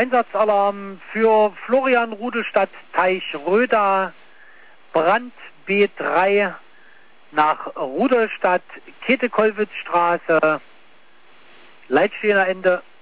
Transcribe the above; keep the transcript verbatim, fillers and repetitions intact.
Einsatzalarm für Florian Rudelstadt, Teich Röda, Brand B drei nach Rudolstadt, Käthe-Kollwitz-Straße, Leitstehender Ende